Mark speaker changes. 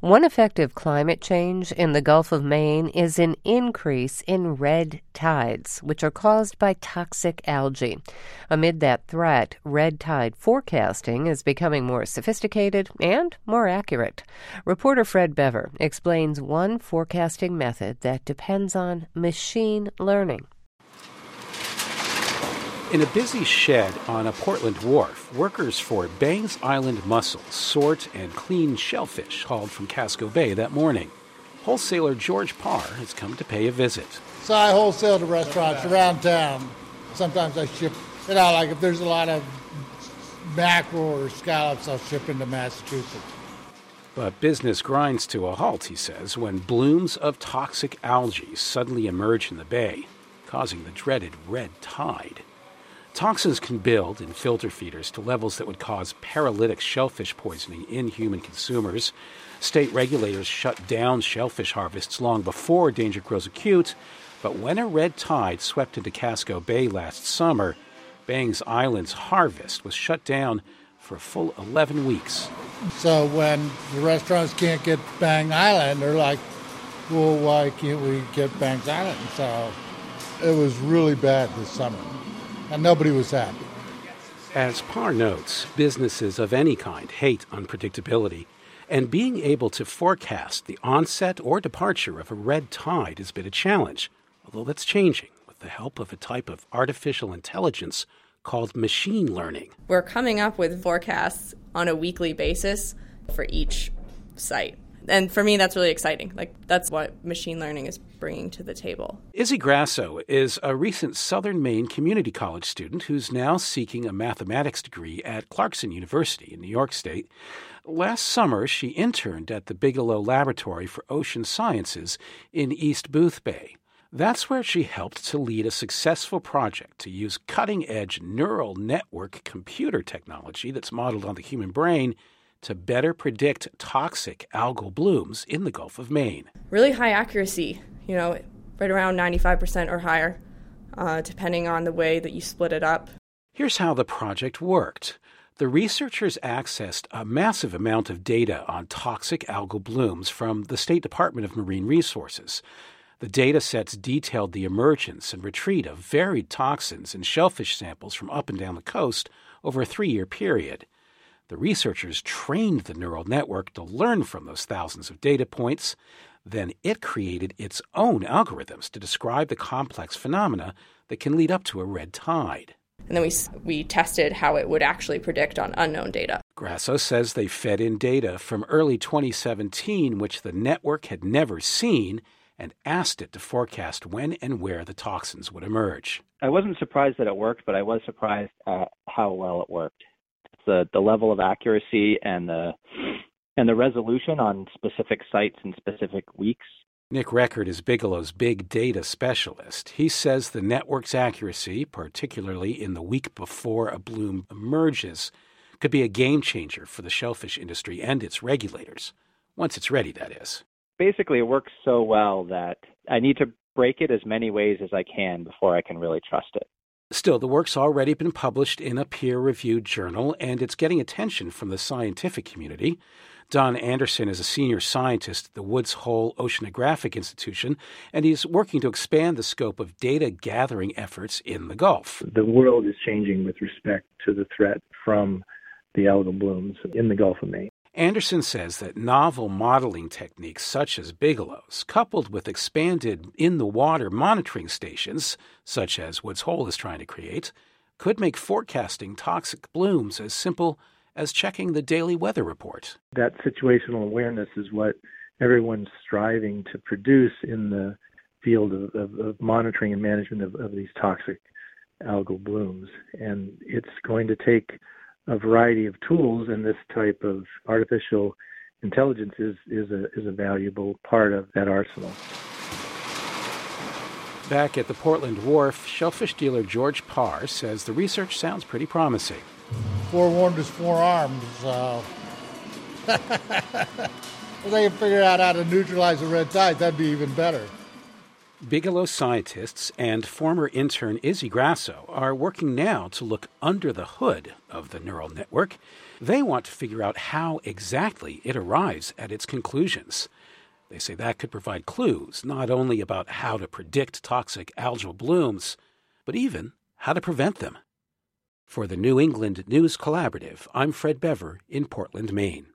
Speaker 1: One effect of climate change in the Gulf of Maine is an increase in red tides, which are caused by toxic algae. Amid that threat, red tide forecasting is becoming more sophisticated and more accurate. Reporter Fred Bever explains one forecasting method that depends on machine learning.
Speaker 2: In a busy shed on a Portland wharf, workers for Bangs Island Mussels sort and clean shellfish hauled from Casco Bay that morning. Wholesaler George Parr has come to pay a visit.
Speaker 3: So I wholesale to restaurants around town. Sometimes I ship, like if there's a lot of mackerel or scallops, I'll ship into Massachusetts.
Speaker 2: But business grinds to a halt, he says, when blooms of toxic algae suddenly emerge in the bay, causing the dreaded red tide. Toxins can build in filter feeders to levels that would cause paralytic shellfish poisoning in human consumers. State regulators shut down shellfish harvests long before danger grows acute, but when a red tide swept into Casco Bay last summer, Bangs Island's harvest was shut down for a full 11 weeks.
Speaker 3: So when the restaurants can't get Bang Island, they're like, well, why can't we get Bangs Island? So it was really bad this summer. And nobody was happy.
Speaker 2: As Parr notes, businesses of any kind hate unpredictability, and being able to forecast the onset or departure of a red tide has been a challenge, although that's changing with the help of a type of artificial intelligence called machine learning.
Speaker 4: We're coming up with forecasts on a weekly basis for each site. And for me, that's really exciting. That's what machine learning is bringing to the table.
Speaker 2: Izzy Grasso is a recent Southern Maine Community College student who's now seeking a mathematics degree at Clarkson University in New York State. Last summer, she interned at the Bigelow Laboratory for Ocean Sciences in East Boothbay. That's where she helped to lead a successful project to use cutting-edge neural network computer technology that's modeled on the human brain to better predict toxic algal blooms in the Gulf of Maine.
Speaker 4: Really high accuracy, right around 95% or higher, depending on the way that you split it up.
Speaker 2: Here's how the project worked. The researchers accessed a massive amount of data on toxic algal blooms from the State Department of Marine Resources. The data sets detailed the emergence and retreat of varied toxins in shellfish samples from up and down the coast over a 3-year period. The researchers trained the neural network to learn from those thousands of data points. Then it created its own algorithms to describe the complex phenomena that can lead up to a red tide.
Speaker 4: And then we tested how it would actually predict on unknown data.
Speaker 2: Grasso says they fed in data from early 2017, which the network had never seen, and asked it to forecast when and where the toxins would emerge.
Speaker 5: I wasn't surprised that it worked, but I was surprised at how well it worked. The level of accuracy and the resolution on specific sites in specific weeks.
Speaker 2: Nick Record is Bigelow's big data specialist. He says the network's accuracy, particularly in the week before a bloom emerges, could be a game changer for the shellfish industry and its regulators. Once it's ready, that is.
Speaker 5: Basically, it works so well that I need to break it as many ways as I can before I can really trust it.
Speaker 2: Still, the work's already been published in a peer-reviewed journal, and it's getting attention from the scientific community. Don Anderson is a senior scientist at the Woods Hole Oceanographic Institution, and he's working to expand the scope of data-gathering efforts in the Gulf.
Speaker 6: The world is changing with respect to the threat from the algal blooms in the Gulf of Maine.
Speaker 2: Anderson says that novel modeling techniques such as Bigelow's, coupled with expanded in-the-water monitoring stations, such as Woods Hole is trying to create, could make forecasting toxic blooms as simple as checking the daily weather report.
Speaker 6: That situational awareness is what everyone's striving to produce in the field of monitoring and management of these toxic algal blooms. And it's going to take a variety of tools, and this type of artificial intelligence is a valuable part of that arsenal.
Speaker 2: Back at the Portland Wharf, shellfish dealer George Parr says the research sounds pretty promising.
Speaker 3: Forewarned is forearmed, so if they can figure out how to neutralize the red tide, that'd be even better.
Speaker 2: Bigelow scientists and former intern Izzy Grasso are working now to look under the hood of the neural network. They want to figure out how exactly it arrives at its conclusions. They say that could provide clues not only about how to predict toxic algal blooms, but even how to prevent them. For the New England News Collaborative, I'm Fred Bever in Portland, Maine.